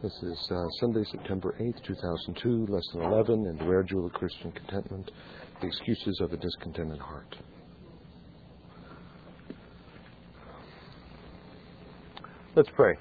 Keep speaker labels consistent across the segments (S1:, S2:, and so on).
S1: This is Sunday, September 8th, 2002, Lesson 11, in the Rare Jewel of Christian Contentment, the excuses of a discontented heart. Let's pray.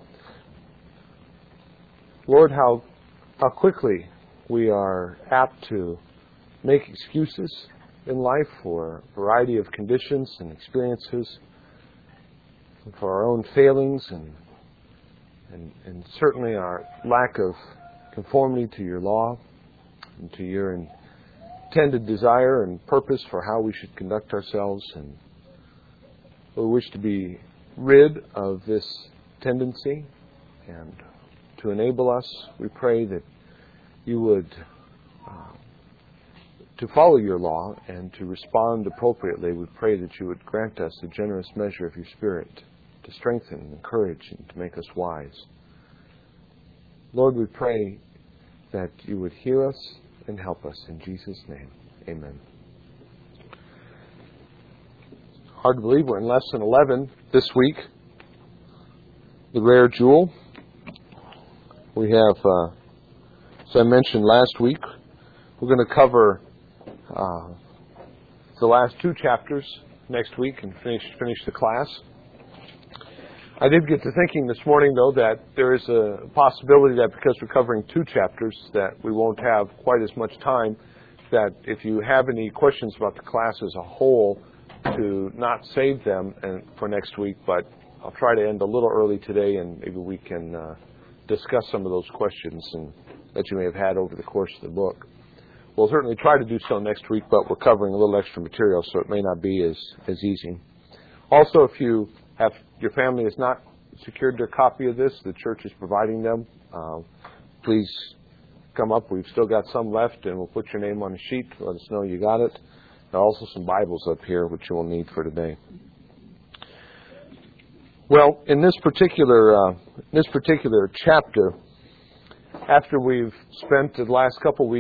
S1: Lord, how quickly we are apt to make excuses in life for a variety of conditions and experiences, and for our own failings and certainly our lack of conformity to your law and to your intended desire and purpose for how we should conduct ourselves. And we wish to be rid of this tendency, and to enable us, we pray that you would to follow your law and to respond appropriately. We pray that you would grant us a generous measure of your Spirit to strengthen and encourage and to make us wise. Lord, we pray that you would hear us and help us. In Jesus' name, amen. Hard to believe we're in Lesson 11 this week, the Rare Jewel. We have, as I mentioned last week, we're going to cover the last two chapters next week and finish the class. I did get to thinking this morning, though, that there is a possibility that because we're covering two chapters that we won't have quite as much time, that if you have any questions about the class as a whole, to not save them for next week, but I'll try to end a little early today, and maybe we can discuss some of those questions that you may have had over the course of the book. We'll certainly try to do so next week, but we're covering a little extra material, so it may not be as easy. Also, if your family has not secured their copy of this, the church is providing them. Please come up. We've still got some left, and we'll put your name on a sheet to let us know you got it. There are also some Bibles up here, which you will need for today. Well, in this particular chapter, after we've spent the last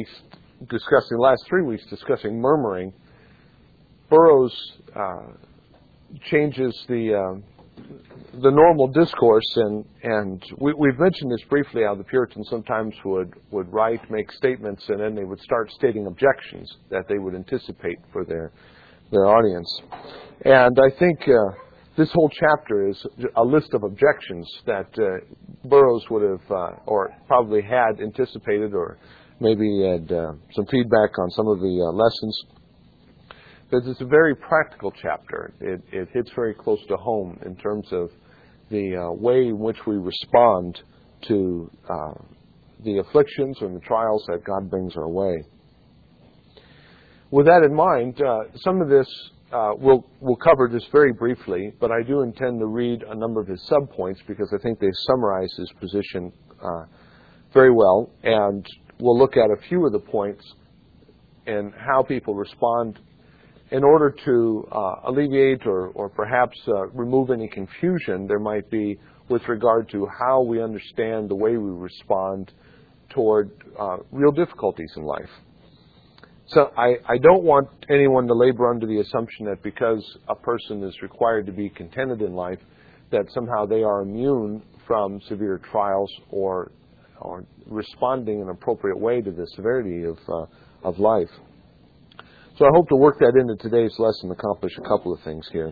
S1: 3 weeks discussing murmuring, Burroughs changes the normal discourse, and we've mentioned this briefly, how the Puritans sometimes would make statements, and then they would start stating objections that they would anticipate for their audience. And I think this whole chapter is a list of objections that Burroughs would have, or probably had anticipated, or maybe had some feedback on some of the lessons. Because it's a very practical chapter. It hits very close to home in terms of the way in which we respond to the afflictions and the trials that God brings our way. With that in mind, some of this we'll cover just very briefly, but I do intend to read a number of his subpoints because I think they summarize his position very well, and we'll look at a few of the points and how people respond in order to alleviate or perhaps remove any confusion there might be with regard to how we understand the way we respond toward real difficulties in life. So I don't want anyone to labor under the assumption that because a person is required to be contented in life, that somehow they are immune from severe trials or responding in an appropriate way to the severity of life. So I hope to work that into today's lesson, accomplish a couple of things here.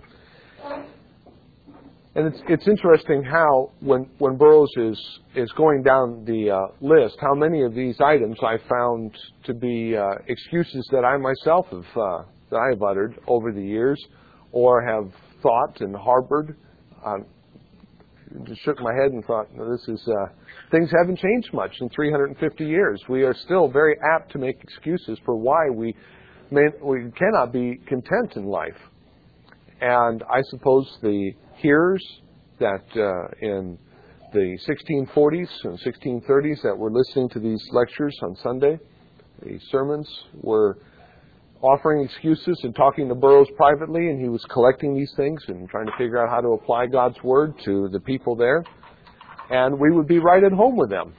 S1: And it's interesting how when Burroughs is going down the list, how many of these items I found to be excuses that I myself have uttered over the years, or have thought and harbored. Just shook my head and thought, no, this is things haven't changed much in 350 years. We are still very apt to make excuses for why we cannot be content in life. And I suppose the hearers that in the 1640s and 1630s that were listening to these lectures on Sunday, the sermons, were offering excuses and talking to Burroughs privately, and he was collecting these things and trying to figure out how to apply God's Word to the people there. And we would be right at home with them.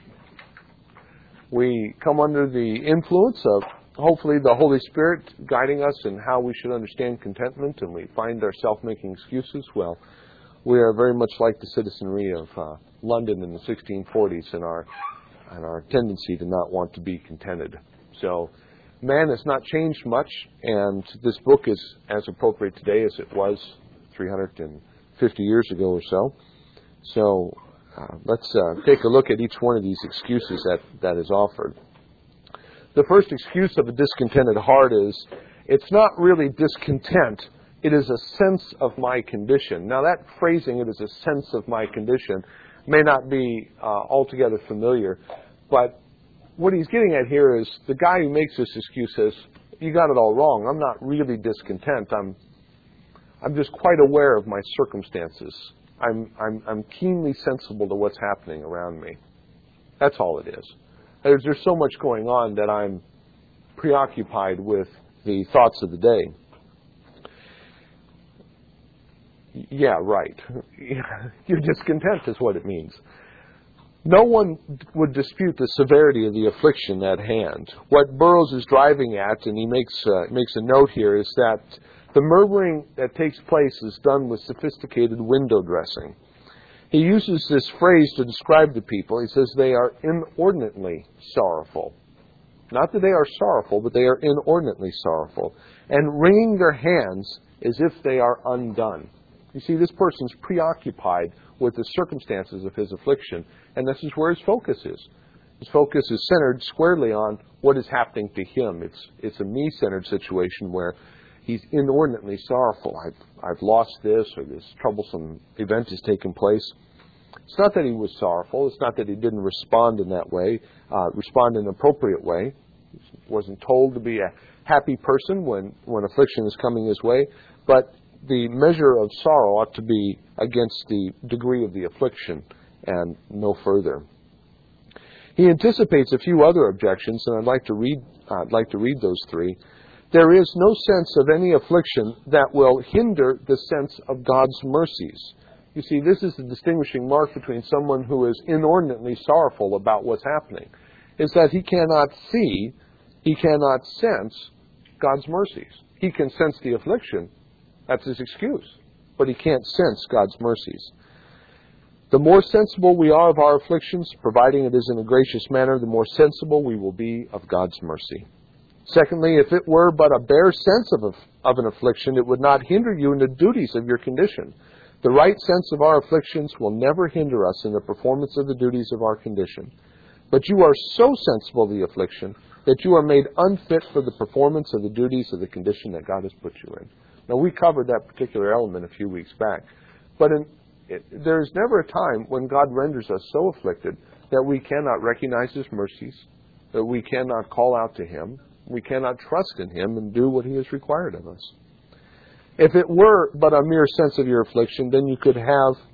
S1: We come under the influence of, hopefully, the Holy Spirit guiding us in how we should understand contentment, and we find ourselves making excuses. Well, we are very much like the citizenry of London in the 1640s and our tendency to not want to be contented. So man has not changed much, and this book is as appropriate today as it was 350 years ago or so. So let's take a look at each one of these excuses that is offered. The first excuse of a discontented heart is, it's not really discontent, it is a sense of my condition. Now that phrasing, it is a sense of my condition, may not be altogether familiar, but what he's getting at here is the guy who makes this excuse says, you got it all wrong. I'm not really discontent. I'm just quite aware of my circumstances. I'm keenly sensible to what's happening around me. That's all it is. There's so much going on that I'm preoccupied with the thoughts of the day. Yeah, right. You're discontent is what it means. No one would dispute the severity of the affliction at hand. What Burroughs is driving at, and he makes a note here, is that the murmuring that takes place is done with sophisticated window dressing. He uses this phrase to describe the people. He says they are inordinately sorrowful. Not that they are sorrowful, but they are inordinately sorrowful. And wringing their hands as if they are undone. You see, this person's preoccupied with the circumstances of his affliction, and this is where his focus is. His focus is centered squarely on what is happening to him. It's a me-centered situation where he's inordinately sorrowful. I've lost this, or this troublesome event has taken place. It's not that he was sorrowful. It's not that he didn't respond in that way, respond in an appropriate way. He wasn't told to be a happy person when affliction is coming his way, but the measure of sorrow ought to be against the degree of the affliction and no further. He anticipates a few other objections, and I'd like to read those three. There is no sense of any affliction that will hinder the sense of God's mercies. You see, this is the distinguishing mark between someone who is inordinately sorrowful about what's happening, is that he cannot see, he cannot sense God's mercies. He can sense the affliction. That's his excuse. But he can't sense God's mercies. The more sensible we are of our afflictions, providing it is in a gracious manner, the more sensible we will be of God's mercy. Secondly, if it were but a bare sense of an affliction, it would not hinder you in the duties of your condition. The right sense of our afflictions will never hinder us in the performance of the duties of our condition. But you are so sensible of the affliction that you are made unfit for the performance of the duties of the condition that God has put you in. Now, we covered that particular element a few weeks back. But there is never a time when God renders us so afflicted that we cannot recognize His mercies, that we cannot call out to Him, we cannot trust in Him and do what He has required of us. If it were but a mere sense of your affliction, then you could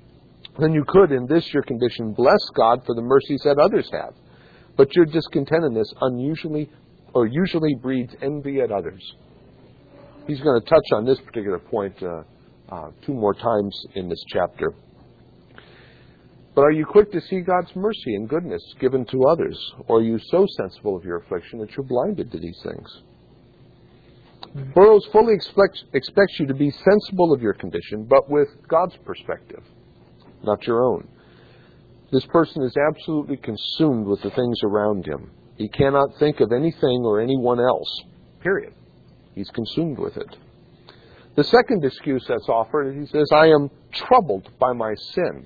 S1: in this your condition bless God for the mercies that others have. But your discontentedness usually breeds envy at others. He's going to touch on this particular point two more times in this chapter. But are you quick to see God's mercy and goodness given to others? Or are you so sensible of your affliction that you're blinded to these things? Burroughs fully expects you to be sensible of your condition, but with God's perspective, not your own. This person is absolutely consumed with the things around him. He cannot think of anything or anyone else, period. He's consumed with it. The second excuse that's offered, he says, I am troubled by my sin.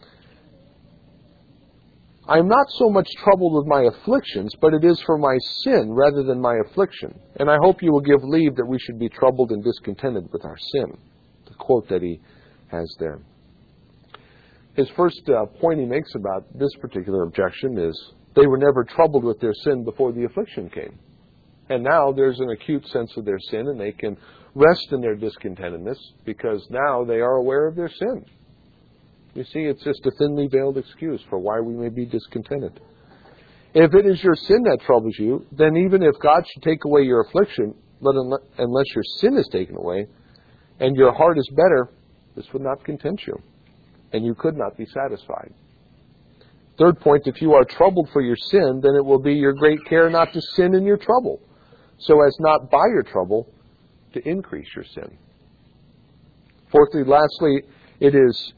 S1: I am not so much troubled with my afflictions, but it is for my sin rather than my affliction. And I hope you will give leave that we should be troubled and discontented with our sin. The quote that he has there. His first point he makes about this particular objection is they were never troubled with their sin before the affliction came. And now there's an acute sense of their sin, and they can rest in their discontentedness because now they are aware of their sin. You see, it's just a thinly veiled excuse for why we may be discontented. If it is your sin that troubles you, then even if God should take away your affliction, unless your sin is taken away, and your heart is better, this would not content you, and you could not be satisfied. Third point, if you are troubled for your sin, then it will be your great care not to sin in your trouble, so as not by your trouble to increase your sin. Fourthly, lastly, it is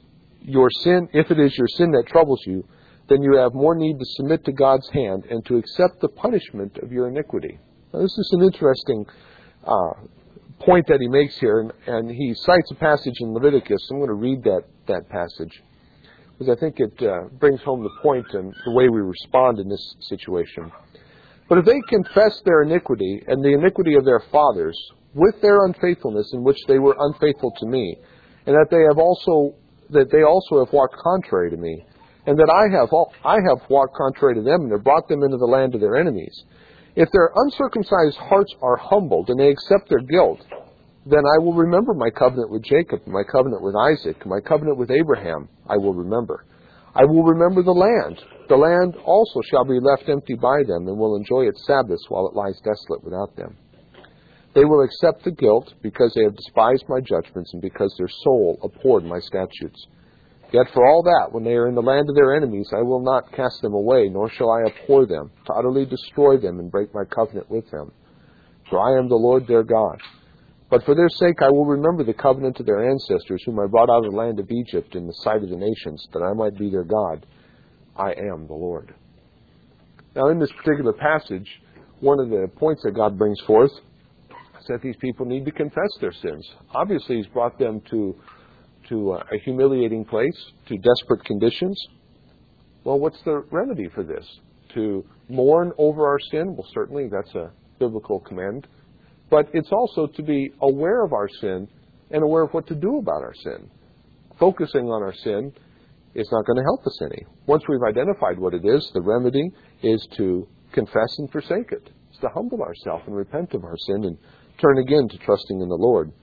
S1: your sin, if it is your sin that troubles you, then you have more need to submit to God's hand and to accept the punishment of your iniquity. Now, this is an interesting point that he makes here, and he cites a passage in Leviticus. I'm going to read that passage, because I think it brings home the point and the way we respond in this situation. But if they confess their iniquity and the iniquity of their fathers with their unfaithfulness in which they were unfaithful to me, and that they also have walked contrary to me, and that I have walked contrary to them and have brought them into the land of their enemies, if their uncircumcised hearts are humbled and they accept their guilt, then I will remember my covenant with Jacob, my covenant with Isaac, my covenant with Abraham I will remember. I will remember the land. The land also shall be left empty by them, and will enjoy its Sabbaths while it lies desolate without them. They will accept the guilt because they have despised my judgments and because their soul abhorred my statutes. Yet for all that, when they are in the land of their enemies, I will not cast them away, nor shall I abhor them, to utterly destroy them and break my covenant with them. For I am the Lord their God. But for their sake I will remember the covenant of their ancestors, whom I brought out of the land of Egypt in the sight of the nations, that I might be their God. I am the Lord. Now in this particular passage, one of the points that God brings forth is that these people need to confess their sins. Obviously he's brought them to a humiliating place, to desperate conditions. Well, what's the remedy for this? To mourn over our sin? Well, certainly that's a biblical command. But it's also to be aware of our sin and aware of what to do about our sin. Focusing on our sin is not going to help us any. Once we've identified what it is, the remedy is to confess and forsake it. It's to humble ourselves and repent of our sin and turn again to trusting in the Lord.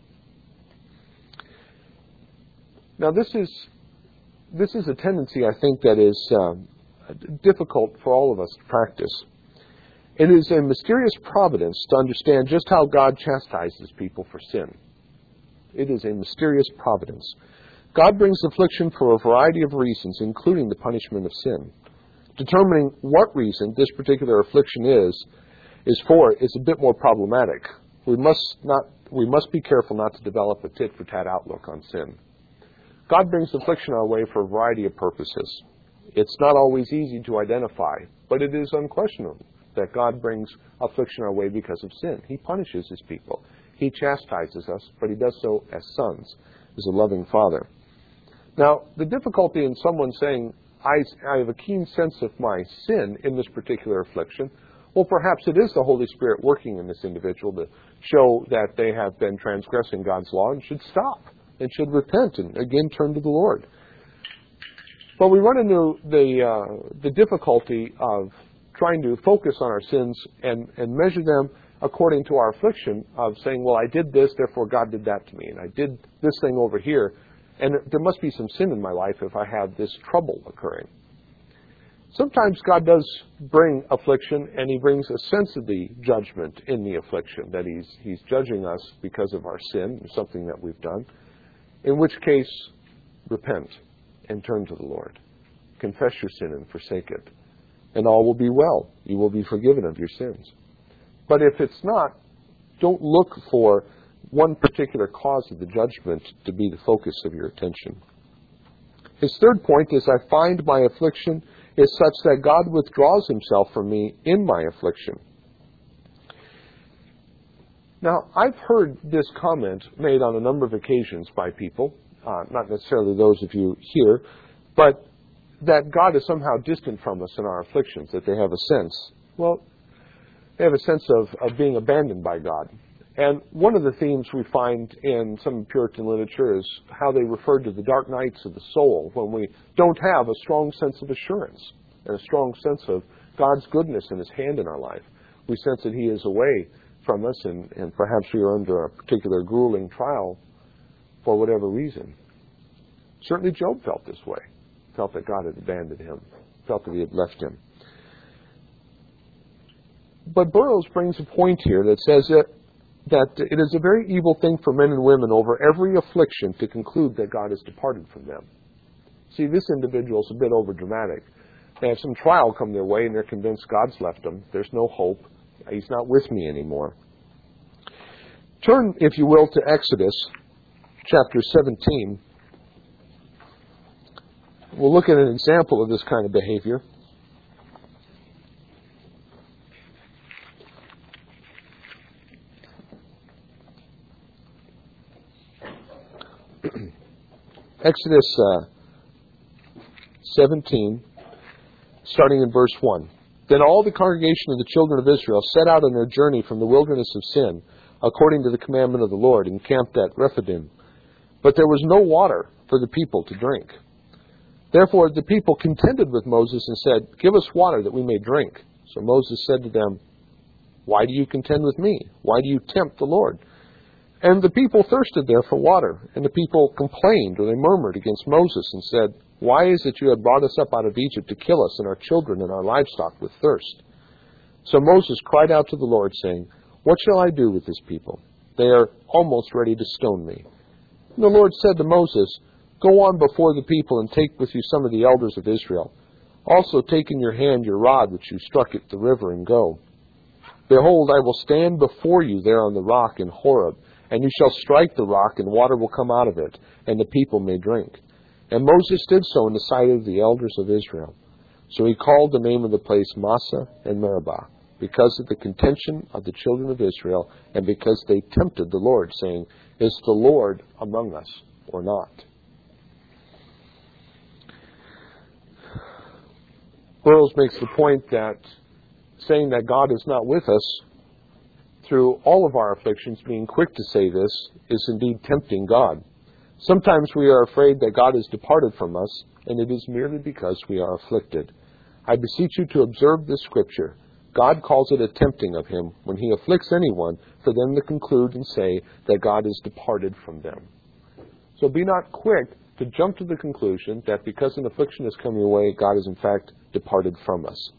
S1: Now, this is a tendency, I think, that is difficult for all of us to practice. It is a mysterious providence to understand just how God chastises people for sin. It is a mysterious providence. God brings affliction for a variety of reasons, including the punishment of sin. Determining what reason this particular affliction is for is a bit more problematic. We must be careful not to develop a tit-for-tat outlook on sin. God brings affliction our way for a variety of purposes. It's not always easy to identify, but it is unquestionable that God brings affliction our way because of sin. He punishes his people. He chastises us, but he does so as sons, as a loving father. Now, the difficulty in someone saying, I have a keen sense of my sin in this particular affliction, well, perhaps it is the Holy Spirit working in this individual to show that they have been transgressing God's law and should stop and should repent and again turn to the Lord. But we run into the difficulty of trying to focus on our sins and measure them according to our affliction, of saying, well, I did this, therefore God did that to me, and I did this thing over here, and there must be some sin in my life if I have this trouble occurring. Sometimes God does bring affliction, and he brings a sense of the judgment in the affliction, that he's judging us because of our sin, something that we've done, in which case, repent and turn to the Lord. Confess your sin and forsake it, and all will be well. You will be forgiven of your sins. But if it's not, don't look for one particular cause of the judgment to be the focus of your attention. His third point is, I find my affliction is such that God withdraws himself from me in my affliction. Now, I've heard this comment made on a number of occasions by people, not necessarily those of you here, but that God is somehow distant from us in our afflictions, that they have a sense. Well, they have a sense of being abandoned by God. And one of the themes we find in some Puritan literature is how they refer to the dark nights of the soul, when we don't have a strong sense of assurance and a strong sense of God's goodness and his hand in our life. We sense that he is away from us, and perhaps we are under a particular grueling trial for whatever reason. Certainly Job felt this way, felt that God had abandoned him, felt that he had left him. But Burroughs brings a point here that says that it is a very evil thing for men and women over every affliction to conclude that God has departed from them. See, this individual is a bit overdramatic. They have some trial come their way and they're convinced God's left them. There's no hope. He's not with me anymore. Turn, if you will, to Exodus chapter 17. We'll look at an example of this kind of behavior. Exodus 17, starting in verse 1. Then all the congregation of the children of Israel set out on their journey from the wilderness of Sin, according to the commandment of the Lord, and camped at Rephidim. But there was no water for the people to drink. Therefore the people contended with Moses and said, Give us water that we may drink. So Moses said to them, Why do you contend with me? Why do you tempt the Lord? And the people thirsted there for water. And the people complained, or they murmured against Moses and said, Why is it you have brought us up out of Egypt to kill us and our children and our livestock with thirst? So Moses cried out to the Lord, saying, What shall I do with this people? They are almost ready to stone me. And the Lord said to Moses, Go on before the people and take with you some of the elders of Israel. Also take in your hand your rod which you struck at the river, and go. Behold, I will stand before you there on the rock in Horeb, and you shall strike the rock, and water will come out of it, and the people may drink. And Moses did so in the sight of the elders of Israel. So he called the name of the place Massah and Meribah, because of the contention of the children of Israel, and because they tempted the Lord, saying, Is the Lord among us or not? Burroughs makes the point that saying that God is not with us through all of our afflictions, being quick to say this, is indeed tempting God. Sometimes we are afraid that God has departed from us, and it is merely because we are afflicted. I beseech you to observe this scripture. God calls it a tempting of him when he afflicts anyone, for them to conclude and say that God is departed from them. So be not quick to jump to the conclusion that because an affliction is coming your way, God is in fact departed from us.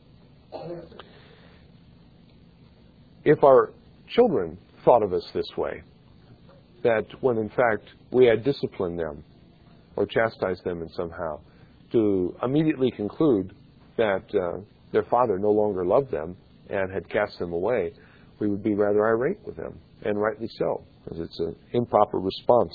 S1: If our children thought of us this way, that when in fact we had disciplined them or chastised them in somehow, to immediately conclude that their father no longer loved them and had cast them away, we would be rather irate with them, and rightly so, because it's an improper response.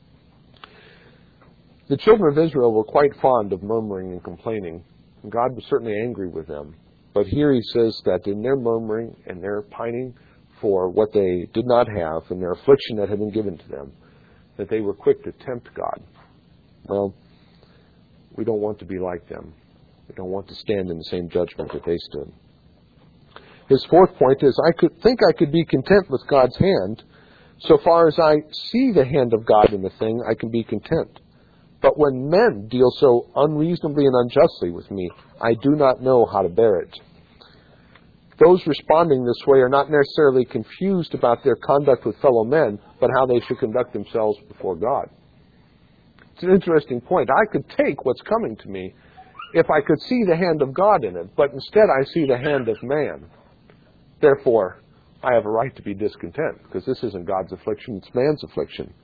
S1: The children of Israel were quite fond of murmuring and complaining. God was certainly angry with them. But here he says that in their murmuring and their pining for what they did not have and their affliction that had been given to them, that they were quick to tempt God. Well, we don't want to be like them. We don't want to stand in the same judgment that they stood. His fourth point is, I could be content with God's hand. So far as I see the hand of God in the thing, I can be content. But when men deal so unreasonably and unjustly with me, I do not know how to bear it. Those responding this way are not necessarily confused about their conduct with fellow men, but how they should conduct themselves before God. It's an interesting point. I could take what's coming to me if I could see the hand of God in it, but instead I see the hand of man. Therefore, I have a right to be discontent, because this isn't God's affliction, it's man's affliction.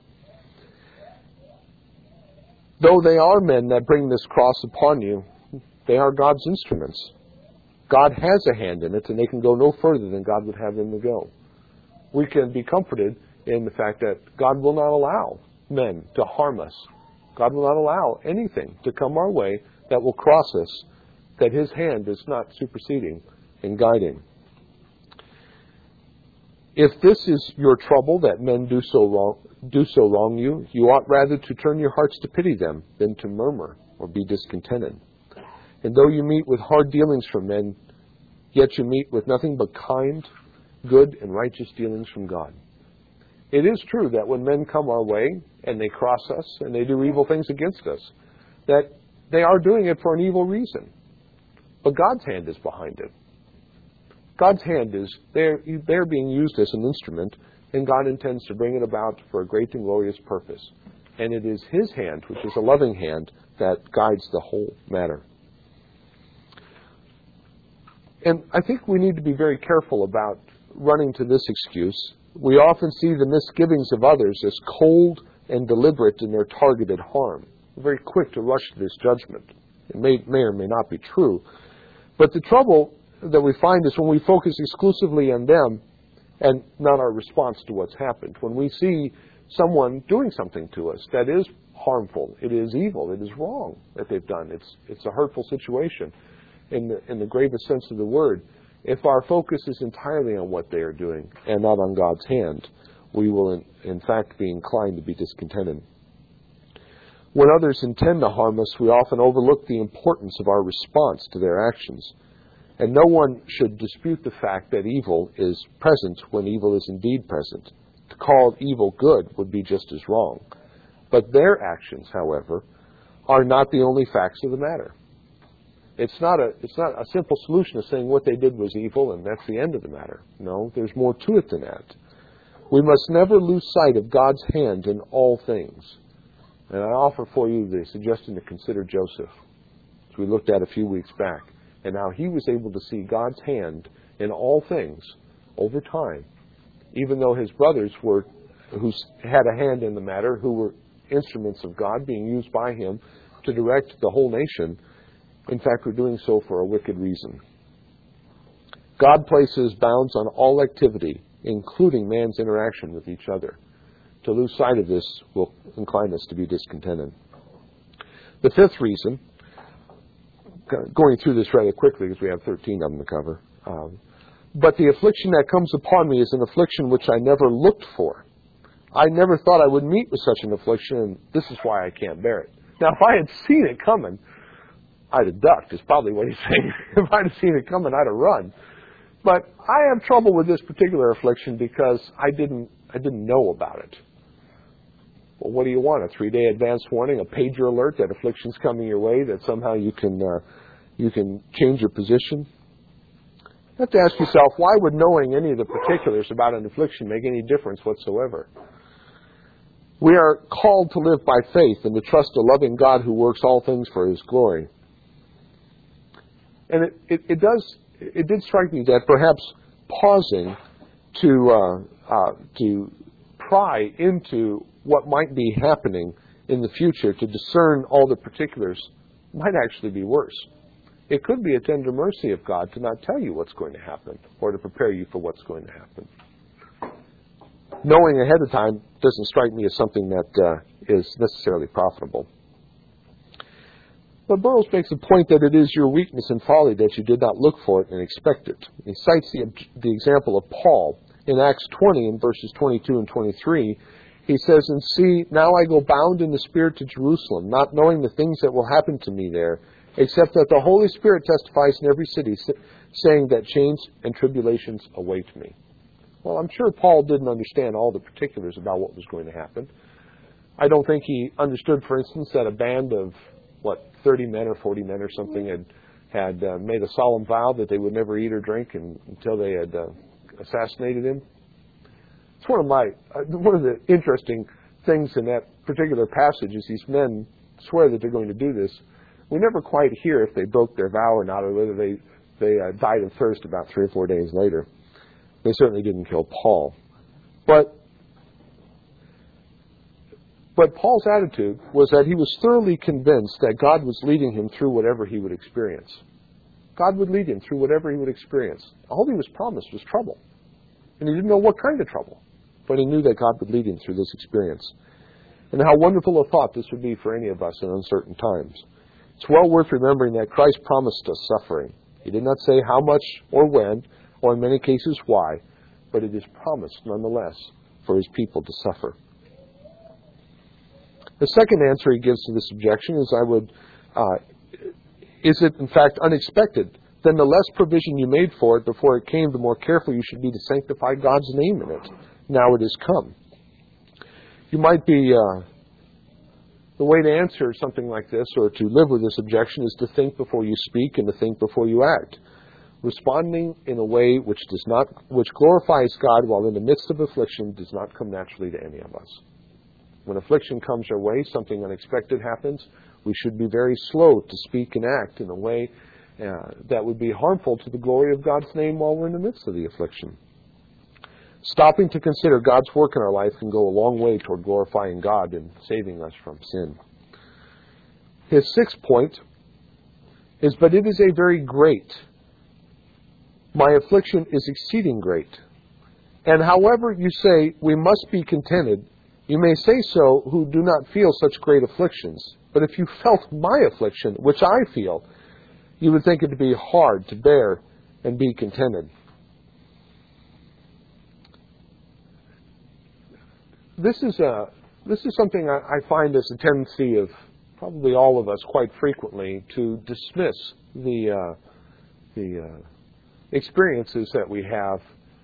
S1: Though they are men that bring this cross upon you, they are God's instruments. God has a hand in it, and they can go no further than God would have them to go. We can be comforted in the fact that God will not allow men to harm us. God will not allow anything to come our way that will cross us, that his hand is not superseding and guiding. If this is your trouble, that men do so wrong you, you ought rather to turn your hearts to pity them than to murmur or be discontented. And though you meet with hard dealings from men, yet you meet with nothing but kind, good, and righteous dealings from God. It is true that when men come our way and they cross us and they do evil things against us, that they are doing it for an evil reason. But God's hand is behind it. God's hand is, they're being used as an instrument, and God intends to bring it about for a great and glorious purpose. And it is his hand, which is a loving hand, that guides the whole matter. And I think we need to be very careful about running to this excuse. We often see the misgivings of others as cold and deliberate in their targeted harm. We're very quick to rush to this judgment. It may or may not be true. But the trouble that we find is when we focus exclusively on them and not our response to what's happened. When we see someone doing something to us that is harmful. It is evil. It is wrong that they've done. It's a hurtful situation in the gravest sense of the word. If our focus is entirely on what they are doing and not on God's hand, we will in fact be inclined to be discontented. When others intend to harm us, we often overlook the importance of our response to their actions. And no one should dispute the fact that evil is present when evil is indeed present. To call evil good would be just as wrong. But their actions, however, are not the only facts of the matter. It's not a simple solution of saying what they did was evil and that's the end of the matter. No, there's more to it than that. We must never lose sight of God's hand in all things. And I offer for you the suggestion to consider Joseph, as we looked at a few weeks back, and how he was able to see God's hand in all things over time, even though his brothers who had a hand in the matter, who were instruments of God being used by him to direct the whole nation, in fact were doing so for a wicked reason. God places bounds on all activity, including man's interaction with each other. To lose sight of this will incline us to be discontented. The fifth reason, going through this rather quickly because we have 13 of them to cover, but the affliction that comes upon me is an affliction which I never looked for. I never thought I would meet with such an affliction, and this is why I can't bear it. Now, if I had seen it coming, I'd have ducked, is probably what he's saying. If I'd have seen it coming, I'd have run. But I have trouble with this particular affliction because I didn't know about it. Well, what do you want? A 3-day advance warning, a pager alert that affliction's coming your way, that somehow you can change your position? You have to ask yourself, why would knowing any of the particulars about an affliction make any difference whatsoever? We are called to live by faith and to trust a loving God who works all things for His glory. And it did strike me that perhaps pausing to pry into what might be happening in the future to discern all the particulars might actually be worse. It could be a tender mercy of God to not tell you what's going to happen or to prepare you for what's going to happen. Knowing ahead of time doesn't strike me as something that is necessarily profitable. But Burroughs makes a point that it is your weakness and folly that you did not look for it and expect it. He cites the example of Paul in Acts 20 in verses 22 and 23. He says, "And see, now I go bound in the Spirit to Jerusalem, not knowing the things that will happen to me there, except that the Holy Spirit testifies in every city, saying that chains and tribulations await me." Well, I'm sure Paul didn't understand all the particulars about what was going to happen. I don't think he understood, for instance, that a band of, 30 men or 40 men or something had made a solemn vow that they would never eat or drink until they had assassinated him. It's one of the interesting things in that particular passage is these men swear that they're going to do this. We never quite hear if they broke their vow or not, or whether they died of thirst about 3 or 4 days later. They certainly didn't kill Paul. But Paul's attitude was that he was thoroughly convinced that God was leading him through whatever he would experience. God would lead him through whatever he would experience. All he was promised was trouble. And he didn't know what kind of trouble. But he knew that God would lead him through this experience. And how wonderful a thought this would be for any of us in uncertain times. It's well worth remembering that Christ promised us suffering. He did not say how much or when, or in many cases why, but it is promised nonetheless for His people to suffer. The second answer he gives to this objection is it in fact unexpected? Then the less provision you made for it before it came, the more careful you should be to sanctify God's name in it. Now it has come. You might be, the way to answer something like this, or to live with this objection, is to think before you speak and to think before you act. Responding in a way which glorifies God while in the midst of affliction does not come naturally to any of us. When affliction comes our way, something unexpected happens, we should be very slow to speak and act in a way that would be harmful to the glory of God's name while we're in the midst of the affliction. Stopping to consider God's work in our life can go a long way toward glorifying God and saving us from sin. His sixth point is, but it is a very great. My affliction is exceeding great. And however you say we must be contented, You may say so who do not feel such great afflictions. But if you felt my affliction, which I feel, you would think it to be hard to bear and be contented. This is something I find as a tendency of probably all of us quite frequently to dismiss the experiences that we have,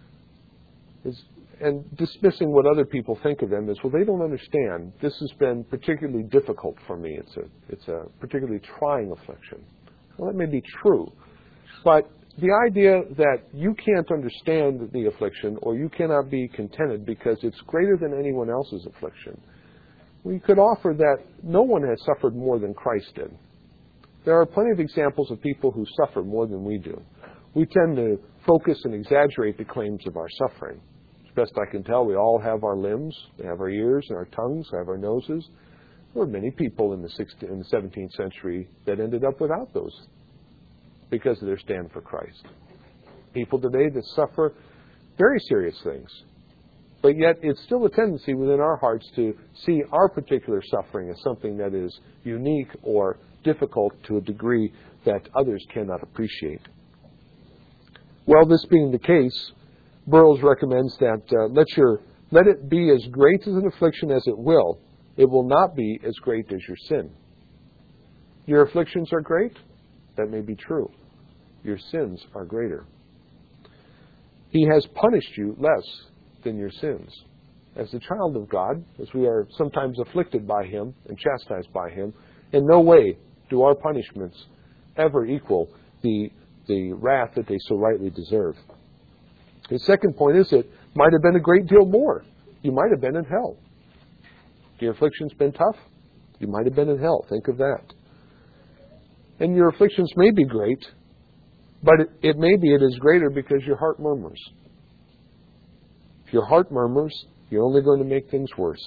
S1: and dismissing what other people think of them as, well, they don't understand. This has been particularly difficult for me. It's a particularly trying affliction. Well, that may be true, but the idea that you can't understand the affliction or you cannot be contented because it's greater than anyone else's affliction, we could offer that no one has suffered more than Christ did. There are plenty of examples of people who suffer more than we do. We tend to focus and exaggerate the claims of our suffering. As best I can tell, we all have our limbs, we have our ears and our tongues, we have our noses. There were many people in the 17th century that ended up without those because of their stand for Christ. People today that suffer very serious things. But yet it's still a tendency within our hearts to see our particular suffering as something that is unique or difficult to a degree that others cannot appreciate. Well, this being the case, Burroughs recommends that let it be as great as an affliction as it will not be as great as your sin. Your afflictions are great? That may be true. Your sins are greater. He has punished you less than your sins. As a child of God, as we are sometimes afflicted by Him and chastised by Him, in no way do our punishments ever equal the wrath that they so rightly deserve. His second point is it might have been a great deal more. You might have been in hell. Your affliction's been tough? You might have been in hell. Think of that. And your afflictions may be great, but it may be it is greater because your heart murmurs. If your heart murmurs, you're only going to make things worse.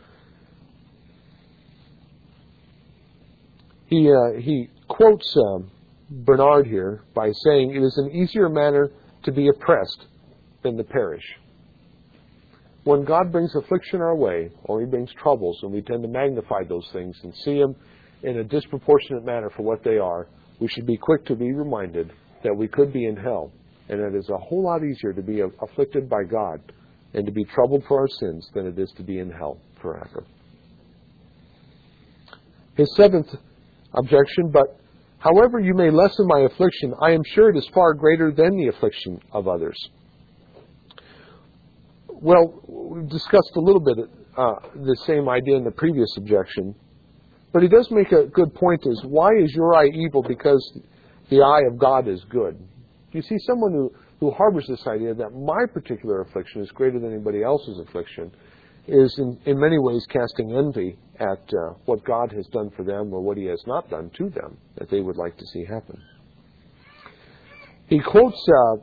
S1: He quotes Bernard here by saying, "It is an easier matter to be oppressed than to perish." When God brings affliction our way, or He brings troubles, and we tend to magnify those things and see them in a disproportionate manner for what they are, we should be quick to be reminded that we could be in hell, and it is a whole lot easier to be afflicted by God and to be troubled for our sins than it is to be in hell forever. His seventh objection, "But however you may lessen my affliction, I am sure it is far greater than the affliction of others." Well, we've discussed a little bit the same idea in the previous objection, but he does make a good point is, why is your eye evil because the eye of God is good? You see, someone who harbors this idea that my particular affliction is greater than anybody else's affliction is in many ways casting envy at what God has done for them or what He has not done to them that they would like to see happen. He quotes,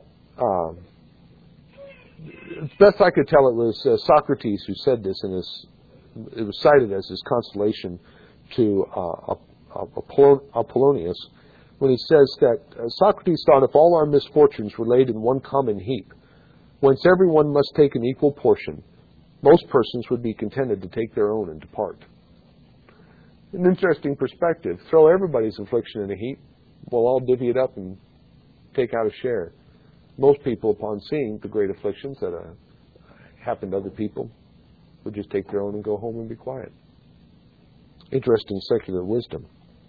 S1: as best I could tell, it was Socrates who said this, and it was cited as his consolation to Apollonius, when he says that Socrates thought if all our misfortunes were laid in one common heap, whence everyone must take an equal portion, most persons would be contented to take their own and depart. An interesting perspective. Throw everybody's affliction in a heap, we'll all divvy it up and take out a share. Most people, upon seeing the great afflictions that happen to other people, would just take their own and go home and be quiet. Interesting secular wisdom.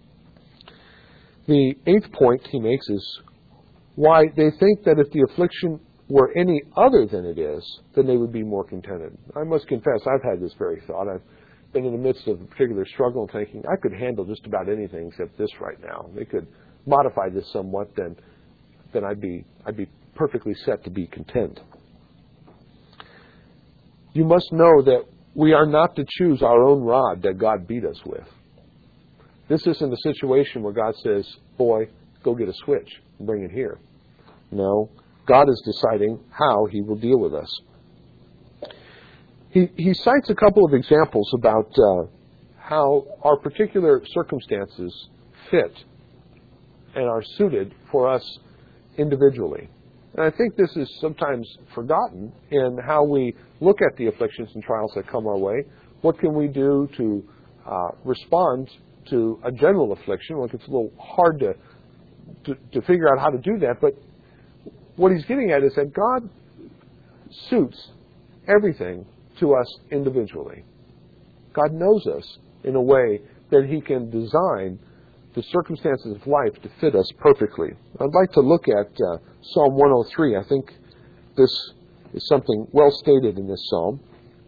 S1: The eighth point he makes is why they think that if the affliction were any other than it is, then they would be more contented. I must confess, I've had this very thought. I've been in the midst of a particular struggle and thinking, I could handle just about anything except this right now. They could modify this somewhat, then I'd be perfectly set to be content. You must know that we are not to choose our own rod that God beat us with. This isn't a situation where God says, boy, go get a switch and bring it here. No, God is deciding how He will deal with us. He cites a couple of examples about how our particular circumstances fit and are suited for us individually. And I think this is sometimes forgotten in how we look at the afflictions and trials that come our way. What can we do to respond to a general affliction? Well, it's a little hard to figure out how to do that, but what he's getting at is that God suits everything to us individually. God knows us in a way that he can design the circumstances of life to fit us perfectly. I'd like to look at Psalm 103. I think this is something well stated in this psalm.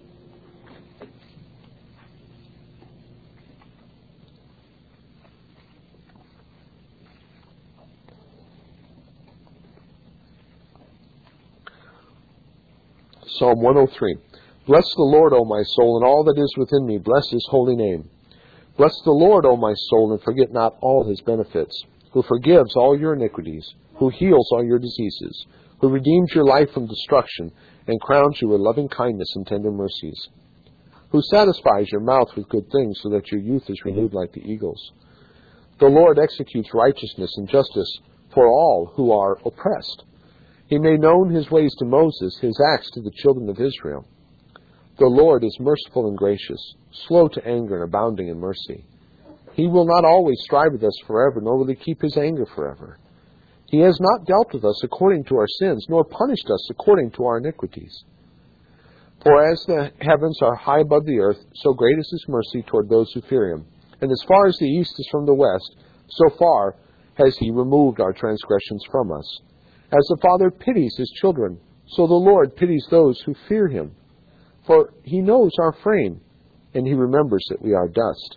S1: Psalm 103. Bless the Lord, O my soul, and all that is within me. Bless his holy name. Bless the Lord, O my soul, and forget not all his benefits, who forgives all your iniquities, who heals all your diseases, who redeems your life from destruction, and crowns you with loving kindness and tender mercies, who satisfies your mouth with good things, so that your youth is renewed like the eagles. The Lord executes righteousness and justice for all who are oppressed. He made known his ways to Moses, his acts to the children of Israel. The Lord is merciful and gracious, slow to anger and abounding in mercy. He will not always strive with us forever, nor will he keep his anger forever. He has not dealt with us according to our sins, nor punished us according to our iniquities. For as the heavens are high above the earth, so great is his mercy toward those who fear him. And as far as the east is from the west, so far has he removed our transgressions from us. As the Father pities his children, so the Lord pities those who fear him. For he knows our frame, and he remembers that we are dust.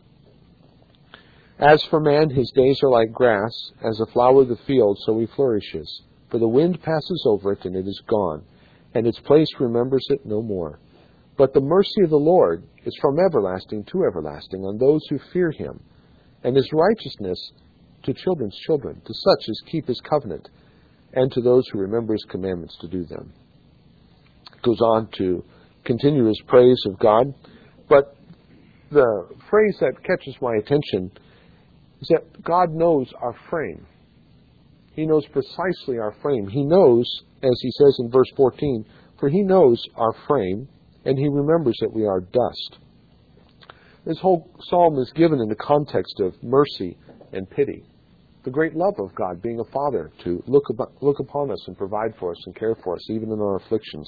S1: As for man, his days are like grass, as a flower of the field, so he flourishes. For the wind passes over it, and it is gone, and its place remembers it no more. But the mercy of the Lord is from everlasting to everlasting on those who fear him, and his righteousness to children's children, to such as keep his covenant, and to those who remember his commandments to do them. It goes on to continue his praise of God. But the phrase that catches my attention is that God knows our frame. He knows precisely our frame. He knows, as he says in verse 14, for he knows our frame, and he remembers that we are dust. This whole psalm is given in the context of mercy and pity. The great love of God being a father to look upon us and provide for us and care for us, even in our afflictions.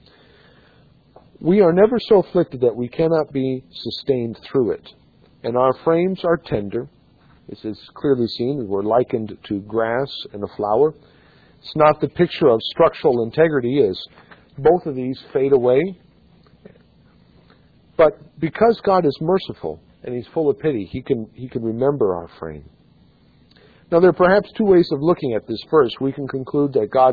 S1: We are never so afflicted that we cannot be sustained through it. And our frames are tender. This is clearly seen. We're likened to grass and a flower. It's not the picture of structural integrity, as both of these fade away. But because God is merciful and he's full of pity, he can remember our frame. Now, there are perhaps two ways of looking at this verse. We can conclude that God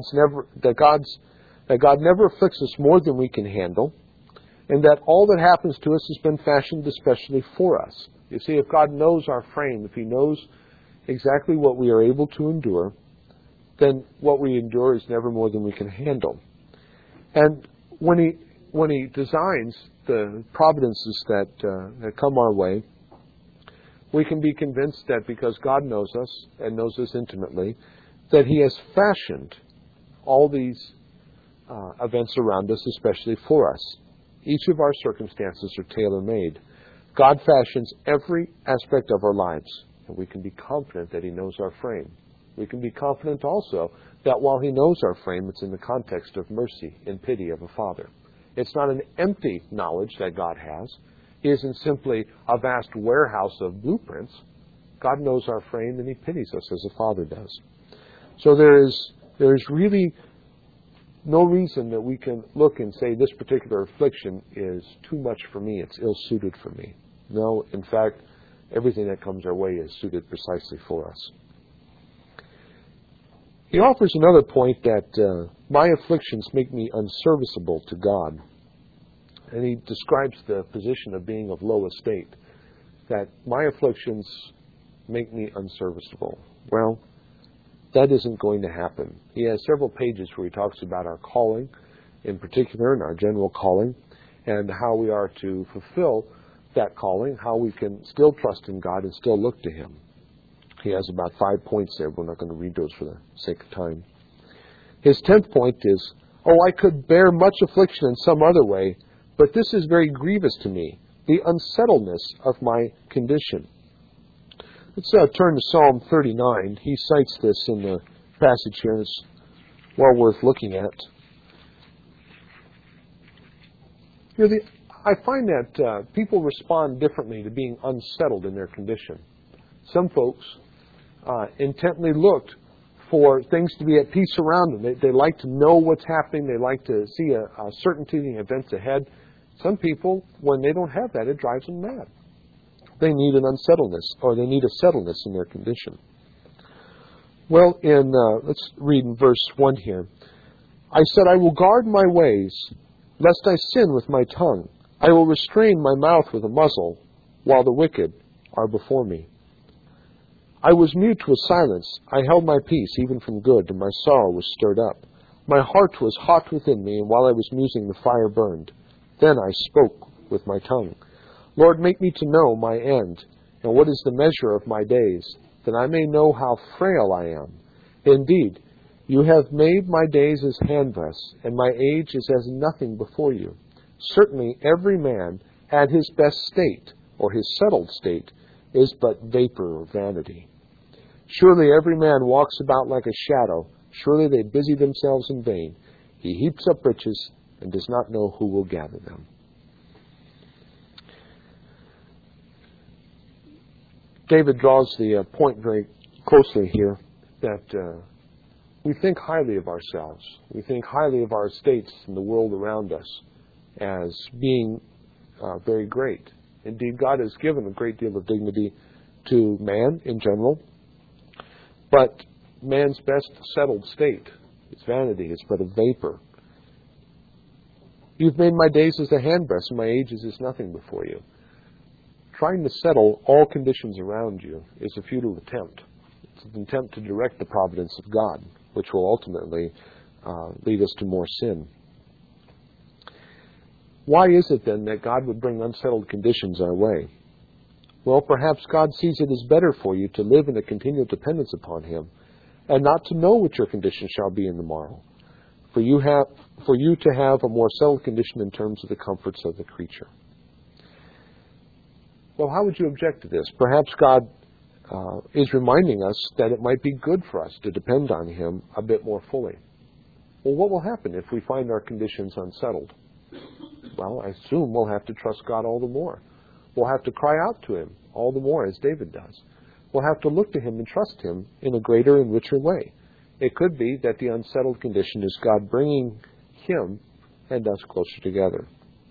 S1: never afflicts us more than we can handle, and that all that happens to us has been fashioned especially for us. You see, if God knows our frame, if he knows exactly what we are able to endure, then what we endure is never more than we can handle. And when he designs the providences that come our way, we can be convinced that because God knows us and knows us intimately, that he has fashioned all these events around us especially for us. Each of our circumstances are tailor-made. God fashions every aspect of our lives, and we can be confident that he knows our frame. We can be confident also that while he knows our frame, it's in the context of mercy and pity of a father. It's not an empty knowledge that God has. He isn't simply a vast warehouse of blueprints. God knows our frame, and he pities us as a father does. So there is really no reason that we can look and say this particular affliction is too much for me, it's ill-suited for me. No, in fact, everything that comes our way is suited precisely for us. He offers another point that my afflictions make me unserviceable to God. And he describes the position of being of low estate, that my afflictions make me unserviceable. Well, that isn't going to happen. He has several pages where he talks about our calling, in particular, and our general calling, and how we are to fulfill that calling, how we can still trust in God and still look to him. He has about 5 points there. We're not going to read those for the sake of time. His 10th point is, I could bear much affliction in some other way, but this is very grievous to me. the unsettledness of my condition. Let's turn to Psalm 39. He cites this in the passage here, and it's well worth looking at. I find that people respond differently to being unsettled in their condition. Some folks intently looked for things to be at peace around them. They like to know what's happening. They like to see a certainty in the events ahead. Some people, when they don't have that, it drives them mad. They need an unsettledness, or they need a settledness in their condition. Well, let's read in verse 1 here. I said, I will guard my ways, lest I sin with my tongue. I will restrain my mouth with a muzzle, while the wicked are before me. I was mute with silence. I held my peace, even from good, and my sorrow was stirred up. My heart was hot within me, and while I was musing, the fire burned. Then I spoke with my tongue. Lord, make me to know my end, and what is the measure of my days, that I may know how frail I am. Indeed, you have made my days as handbreadths, and my age is as nothing before you. Certainly every man at his best state, or his settled state, is but vapor or vanity. Surely every man walks about like a shadow. Surely they busy themselves in vain. He heaps up riches and does not know who will gather them. David draws the point very closely here that we think highly of ourselves. We think highly of our estates and the world around us as being very great. Indeed, God has given a great deal of dignity to man in general, but man's best settled state is vanity. It's but a vapor. You've made my days as a handbreadth, and my age is as nothing before you. Trying to settle all conditions around you is a futile attempt. It's an attempt to direct the providence of God, which will ultimately lead us to more sin. Why is it then that God would bring unsettled conditions our way? Well, perhaps God sees it as better for you to live in a continual dependence upon Him and not to know what your condition shall be in the morrow. For you to have a more settled condition in terms of the comforts of the creature. Well, how would you object to this? Perhaps God is reminding us that it might be good for us to depend on Him a bit more fully. Well, what will happen if we find our conditions unsettled? Well, I assume we'll have to trust God all the more. We'll have to cry out to Him all the more, as David does. We'll have to look to Him and trust Him in a greater and richer way. It could be that the unsettled condition is God bringing Him and us closer together.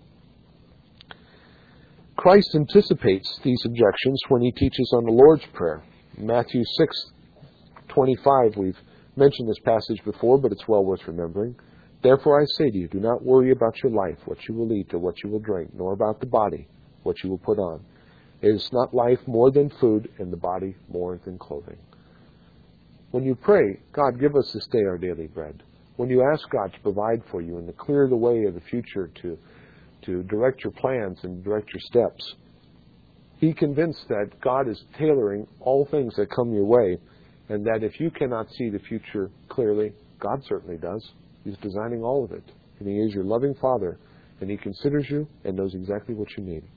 S1: Christ anticipates these objections when He teaches on the Lord's Prayer. In Matthew 6:25, we've mentioned this passage before, but it's well worth remembering. Therefore I say to you, do not worry about your life, what you will eat or what you will drink, nor about the body, what you will put on. Is not life more than food, and the body more than clothing? When you pray, God, give us this day our daily bread. When you ask God to provide for you and to clear the way of the future, to direct your plans and direct your steps, be convinced that God is tailoring all things that come your way, and that if you cannot see the future clearly, God certainly does. He's designing all of it. And He is your loving Father, and He considers you and knows exactly what you need.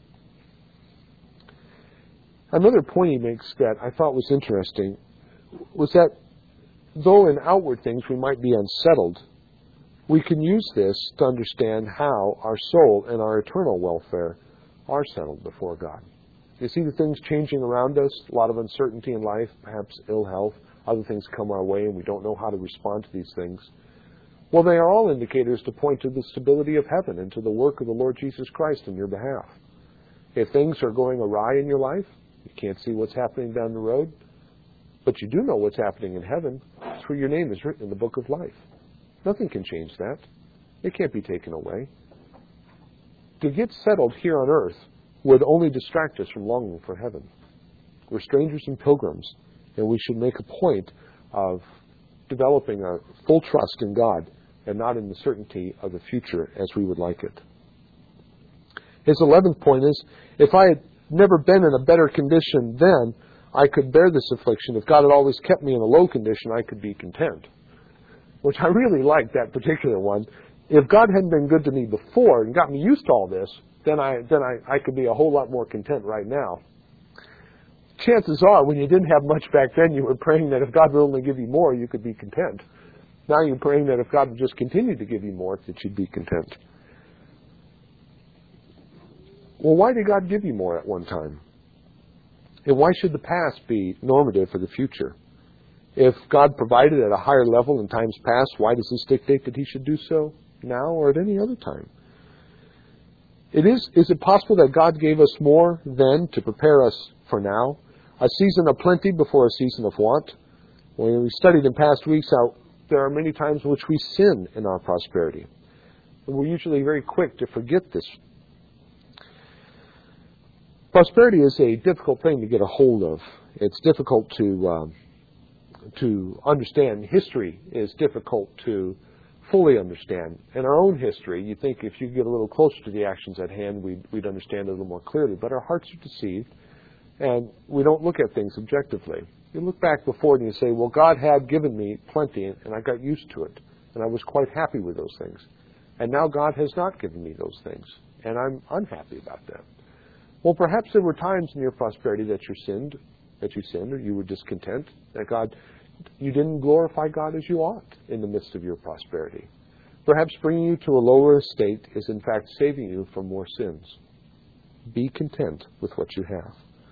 S1: Another point He makes that I thought was interesting was that though in outward things we might be unsettled, we can use this to understand how our soul and our eternal welfare are settled before God. You see the things changing around us, a lot of uncertainty in life, perhaps ill health, other things come our way and we don't know how to respond to these things. Well, they are all indicators to point to the stability of heaven and to the work of the Lord Jesus Christ in your behalf. If things are going awry in your life, you can't see what's happening down the road, but you do know what's happening in heaven. It's where your name is written in the book of life. Nothing can change that. It can't be taken away. To get settled here on earth would only distract us from longing for heaven. We're strangers and pilgrims, and we should make a point of developing a full trust in God and not in the certainty of the future as we would like it. His 11th point is, if I had never been in a better condition then, I could bear this affliction. If God had always kept me in a low condition, I could be content. Which I really like, that particular one. If God hadn't been good to me before and got me used to all this, then I could be a whole lot more content right now. Chances are, when you didn't have much back then, you were praying that if God would only give you more, you could be content. Now you're praying that if God would just continue to give you more, that you'd be content. Well, why did God give you more at one time? And why should the past be normative for the future? If God provided at a higher level in times past, why does this dictate that He should do so now or at any other time? Is it possible that God gave us more then to prepare us for now? A season of plenty before a season of want? When we studied in past weeks how there are many times in which we sin in our prosperity. And we're usually very quick to forget this. Prosperity is a difficult thing to get a hold of. It's difficult to understand. History is difficult to fully understand. In our own history, you think if you get a little closer to the actions at hand, we'd understand it a little more clearly. But our hearts are deceived, and we don't look at things objectively. You look back before and you say, well, God had given me plenty, and I got used to it, and I was quite happy with those things. And now God has not given me those things, and I'm unhappy about that. Well, perhaps there were times in your prosperity that you sinned, or you were discontent, that you didn't glorify God as you ought in the midst of your prosperity. Perhaps bringing you to a lower estate is in fact saving you from more sins. Be content with what you have.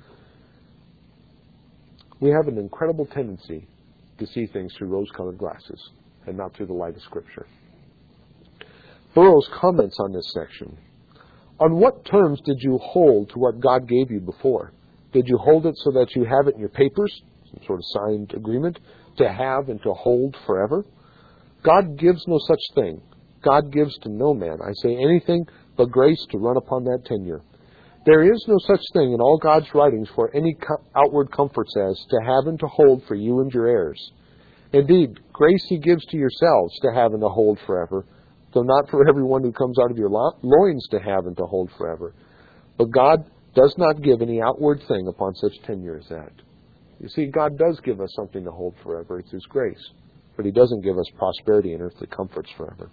S1: We have an incredible tendency to see things through rose-colored glasses and not through the light of Scripture. Burroughs comments on this section. On what terms did you hold to what God gave you before? Did you hold it so that you have it in your papers, some sort of signed agreement, to have and to hold forever? God gives no such thing. God gives to no man, I say, anything but grace to run upon that tenure. There is no such thing in all God's writings for any outward comforts as to have and to hold for you and your heirs. Indeed, grace He gives to yourselves to have and to hold forever, though not for everyone who comes out of your loins to have and to hold forever. But God does not give any outward thing upon such tenure as that. You see, God does give us something to hold forever. It's His grace. But He doesn't give us prosperity and earthly comforts forever.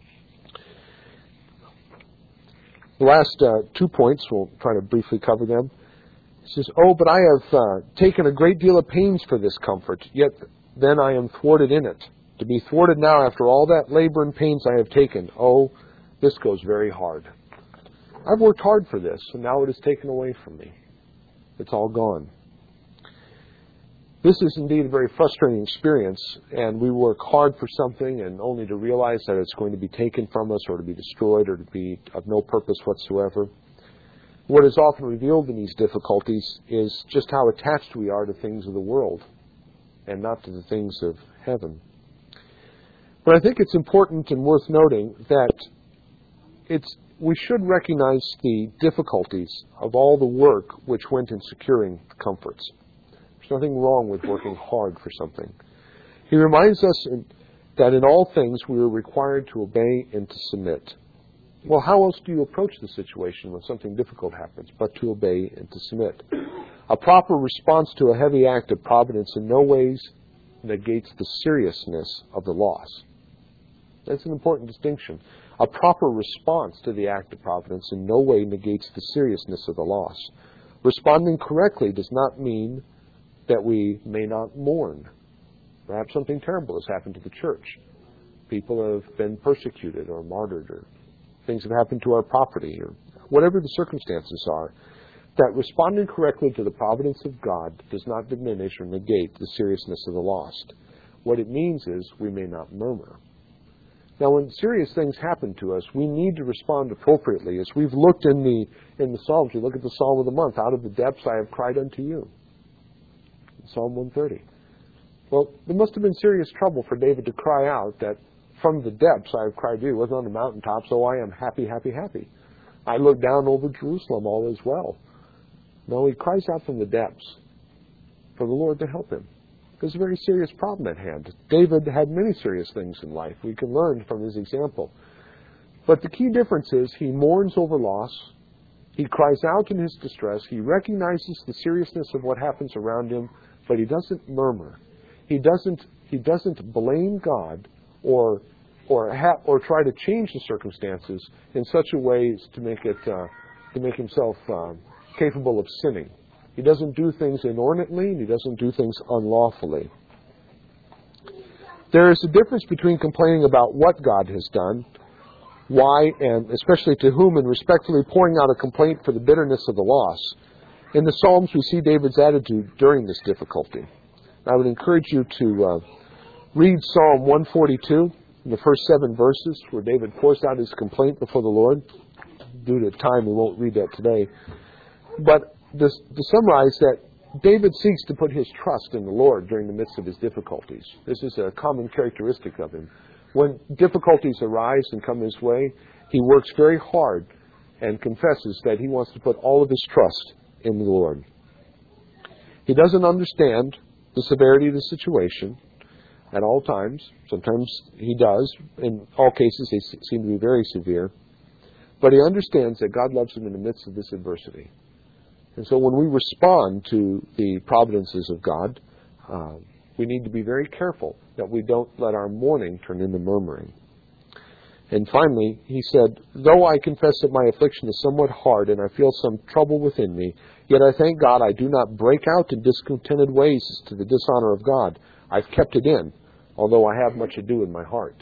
S1: The last 2 points, we'll try to briefly cover them. He says, oh, but I have taken a great deal of pains for this comfort, yet then I am thwarted in it. To be thwarted now after all that labor and pains I have taken, oh, this goes very hard. I've worked hard for this, and now it is taken away from me. It's all gone. This is indeed a very frustrating experience, and we work hard for something and only to realize that it's going to be taken from us or to be destroyed or to be of no purpose whatsoever. What is often revealed in these difficulties is just how attached we are to things of the world and not to the things of heaven. But I think it's important and worth noting that we should recognize the difficulties of all the work which went in securing the comforts. There's nothing wrong with working hard for something. He reminds us that in all things we are required to obey and to submit. Well, how else do you approach the situation when something difficult happens but to obey and to submit? A proper response to a heavy act of providence in no ways negates the seriousness of the loss. That's an important distinction. A proper response to the act of providence in no way negates the seriousness of the loss. Responding correctly does not mean that we may not mourn. Perhaps something terrible has happened to the church. People have been persecuted or martyred, or things have happened to our property, or whatever the circumstances are. That responding correctly to the providence of God does not diminish or negate the seriousness of the lost. What it means is we may not murmur. Now, when serious things happen to us, we need to respond appropriately. As we've looked in the Psalms, we look at the Psalm of the month, out of the depths I have cried unto you. Psalm 130. Well, there must have been serious trouble for David to cry out that from the depths I have cried to you. It wasn't on the mountaintops, oh, I am happy, happy, happy. I look down over Jerusalem, all is well. No, he cries out from the depths for the Lord to help him. There's a very serious problem at hand. David had many serious things in life. We can learn from his example. But the key difference is he mourns over loss. He cries out in his distress. He recognizes the seriousness of what happens around him, but he doesn't murmur. He doesn't blame God or try to change the circumstances in such a way as to make it to make himself capable of sinning. He doesn't do things inordinately, and he doesn't do things unlawfully. There is a difference between complaining about what God has done, why, and especially to whom, and respectfully pouring out a complaint for the bitterness of the loss. In the Psalms, we see David's attitude during this difficulty. I would encourage you to read Psalm 142, in the first 7 verses, where David pours out his complaint before the Lord. Due to time, we won't read that today. But to summarize that, David seeks to put his trust in the Lord during the midst of his difficulties. This is a common characteristic of him. When difficulties arise and come his way, he works very hard and confesses that he wants to put all of his trust in the Lord. He doesn't understand the severity of the situation at all times. Sometimes he does. In all cases, they seem to be very severe. But he understands that God loves him in the midst of this adversity. And so when we respond to the providences of God, we need to be very careful that we don't let our mourning turn into murmuring. And finally, he said, "Though I confess that my affliction is somewhat hard and I feel some trouble within me, yet I thank God I do not break out in discontented ways to the dishonor of God. I've kept it in, although I have much ado in my heart."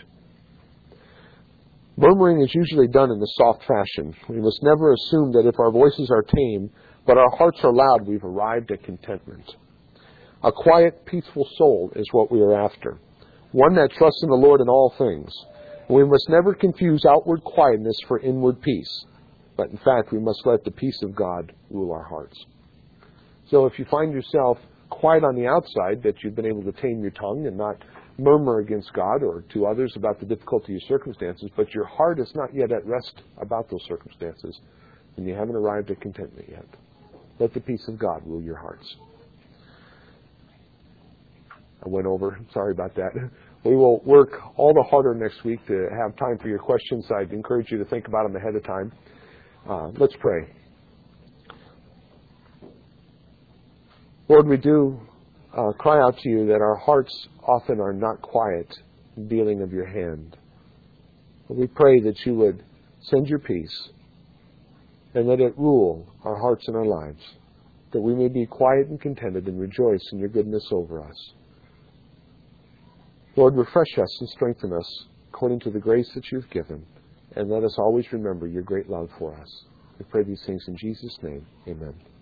S1: Murmuring is usually done in a soft fashion. We must never assume that if our voices are tame, but our hearts are loud, we've arrived at contentment. A quiet, peaceful soul is what we are after. One that trusts in the Lord in all things. We must never confuse outward quietness for inward peace. But in fact, we must let the peace of God rule our hearts. So if you find yourself quiet on the outside, that you've been able to tame your tongue and not murmur against God or to others about the difficulty of circumstances, but your heart is not yet at rest about those circumstances, then you haven't arrived at contentment yet. Let the peace of God rule your hearts. I went over. Sorry about that. We will work all the harder next week to have time for your questions. I'd encourage you to think about them ahead of time. Let's pray. Lord, we do cry out to you that our hearts often are not quiet in dealing of your hand. We pray that you would send your peace and let it rule our hearts and our lives, that we may be quiet and contented and rejoice in your goodness over us. Lord, refresh us and strengthen us according to the grace that you've given, and let us always remember your great love for us. We pray these things in Jesus' name. Amen.